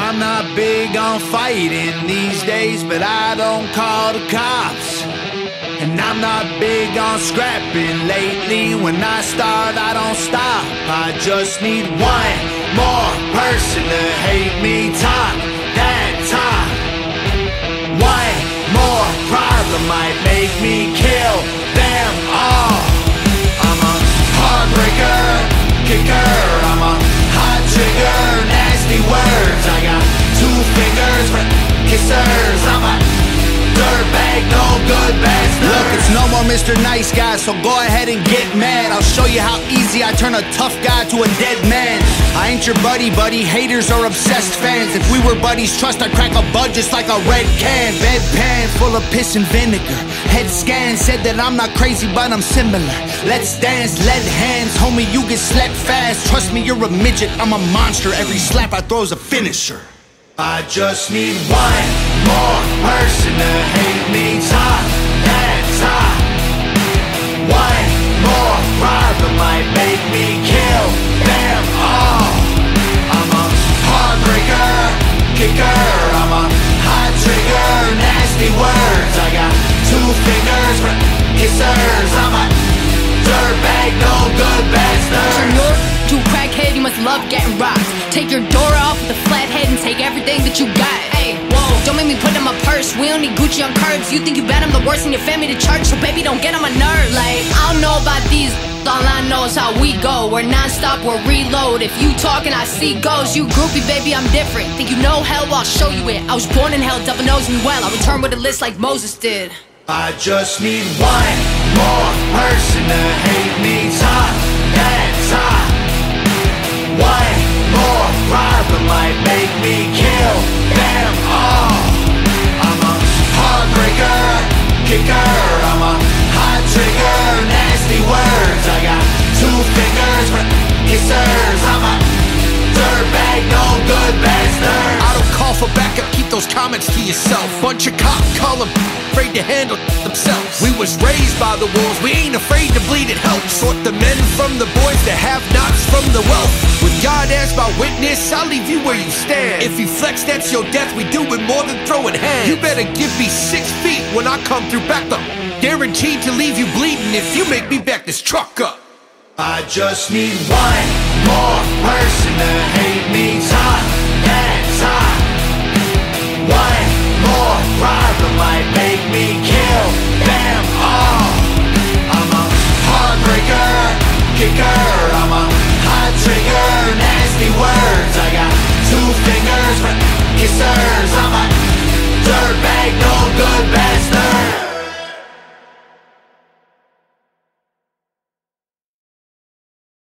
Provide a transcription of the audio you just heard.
I'm not big on fighting these days, but I don't call the cops. And I'm not big on scrapping lately. When I start, I don't stop. I just need one more person to hate me, talk that talk. One more problem might make me kill them all. I'm a heartbreaker, kicker, I'm a hot trigger, nasty words. I got two fingers for kissers. I'm a dirtbag, no good bastard. Look, it's no more Mr. Nice Guy, so go ahead and get mad. I'll show you how easy I turn a tough guy to a dead man. I ain't your buddy, haters are obsessed fans. If we were buddies, trust I'd crack a bud just like a red can. Bedpan full of piss and vinegar. Head scan said that I'm not crazy, but I'm similar. Let's dance, lead hands, homie, you get slept fast. Trust me, you're a midget, I'm a monster. Every slap I throw's a finisher. I just need one more person to hate me, talk that talk. One more problem might make me kill them all. I'm a heartbreaker, kicker, I'm a hot trigger, nasty words. I got two fingers for kissers. I'm a dirtbag, no good bastard. You're too crackhead, you must love getting rocked. Take your door off with a flat head and take everything that you got. Hey, whoa, don't make me put in my purse. We don't need Gucci on curbs. You think you bad, I'm the worst in your family to church. So baby, don't get on my nerves. Like, I don't know about these, all I know is how we go. We're non-stop, we're reload. If you talking, I see ghosts. You groupie, baby, I'm different. Think you know hell? Well, I'll show you it. I was born in hell, devil knows me well. I return with a list like Moses did. I just need one more person to hate me, talk that talk. One more problem might make me kill them all. I'm a heartbreaker, kicker, I'm a hot trigger, nasty words. I got two fingers for kissers. I'm a dirtbag, no good bastard. I don't call for backup, keep those comments to yourself. Bunch of cops call them afraid to handle themselves. We was raised by the wolves, we ain't afraid to bleed, it helps. Sort the men from the boys, the have-nots from the wealth. With God as my witness, I'll leave you where you stand. If you flex, that's your death, we do it more than throwing hands. You better give me 6 feet when I come through back up. Guaranteed to leave you bleeding if you make me back this truck up. I just need one more person to hate me, talk that talk. One more problem might make me kill them all. I'm a heartbreaker, kicker, I'm a hot trigger, nasty words. I got two fingers for kissers. I'm a dirtbag, no good bastard.